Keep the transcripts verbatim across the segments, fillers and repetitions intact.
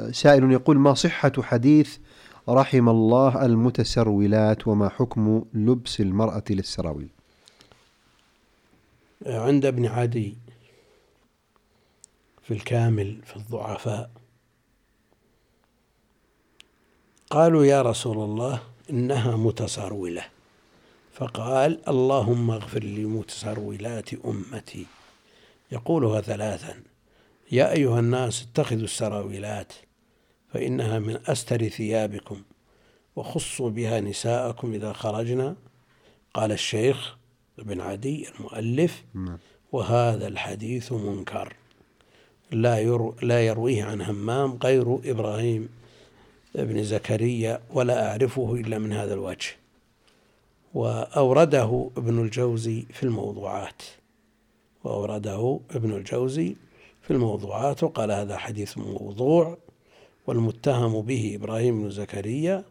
سائل يقول: ما صحة حديث رحم الله المتسرولات، وما حكم لبس المرأة للسراويل؟ عند ابن عدي في الكامل في الضعفاء قالوا: يا رسول الله إنها متسرولة، فقال: اللهم اغفر لمتسرولات أمتي. يقولها ثلاثا: يا أيها الناس اتخذوا السراويلات فإنها من أستر ثيابكم، وخصوا بها نساءكم إذا خرجنا. قال الشيخ ابن عدي المؤلف: وهذا الحديث منكر، لا, يرو لا يرويه عن همام غير إبراهيم ابن زكريا، ولا أعرفه إلا من هذا الوجه. وأورده ابن الجوزي في الموضوعات وأورده ابن الجوزي في الموضوعات وقال: هذا حديث موضوع، والمتهم به إبراهيم بن زكريا.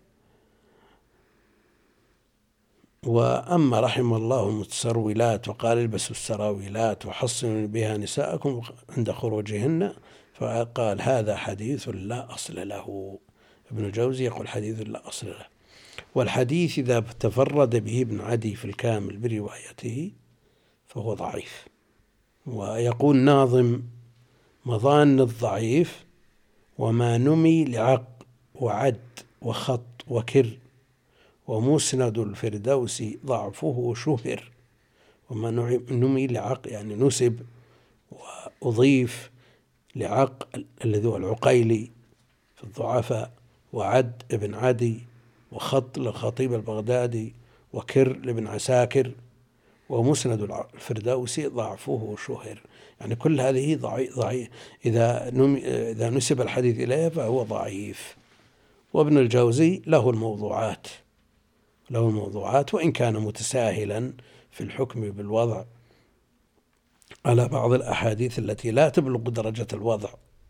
وأما رحم الله المتسرولات وقال: البسوا السراويلات وحصنوا بها نساءكم عند خروجهن، فقال: هذا حديث لا أصل له. ابن الجوزي يقول: حديث لا أصل له. والحديث إذا تفرد به ابن عدي في الكامل بروايته فهو ضعيف. ويقول ناظم مظان الضعيف: وما نمي لعق وعد وخط وكر، ومسند الفردوس ضعفه شهر. وما نمي لعق يعني نسب وأضيف لعق الذي هو العقيلي في الضعفاء، وعد ابن عدي، وخط للخطيب البغدادي، وكر لابن عساكر، ومسند الفردوس ضعفه شهر. يعني كل هذه ضعيف, ضعيف إذا, إذا نسب الحديث إليه فهو ضعيف. وابن الجوزي له الموضوعات له الموضوعات وإن كان متساهلا في الحكم بالوضع على بعض الأحاديث التي لا تبلغ درجة الوضع.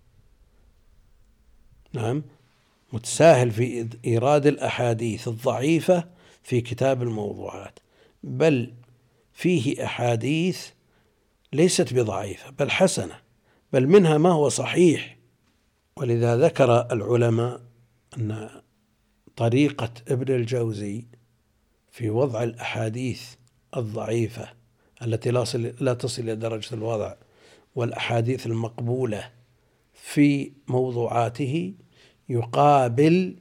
نعم، متساهل في إيراد الأحاديث الضعيفة في كتاب الموضوعات، بل فيه أحاديث ليست بضعيفة بل حسنة، بل منها ما هو صحيح. ولذا ذكر العلماء أن طريقة ابن الجوزي في وضع الأحاديث الضعيفة التي لا تصل إلى درجة الوضع والأحاديث المقبولة في موضوعاته يقابل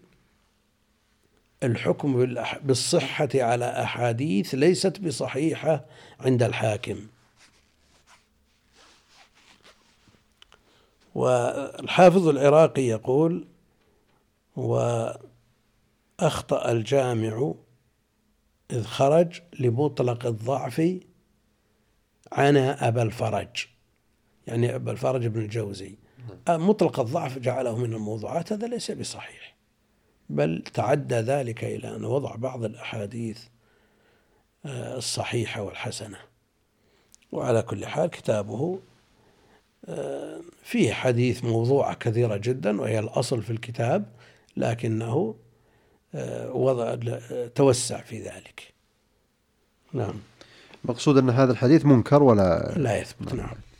الحكم بالصحة على أحاديث ليست بصحيحة عند الحاكم. والحافظ العراقي يقول: وأخطأ الجامع إذ خرج لمطلق الضعف عنا أبا الفرج، يعني أبا الفرج ابن الجوزي، مطلق الضعف جعله من الموضوعات، هذا ليس بصحيح، بل تعدى ذلك إلى أن وضع بعض الأحاديث الصحيحة والحسنة. وعلى كل حال كتابه فيه حديث موضوعة كثيرة جدا وهي الأصل في الكتاب، لكنه وضع توسع في ذلك. نعم. مقصود أن هذا الحديث منكر ولا لا يثبت. نعم.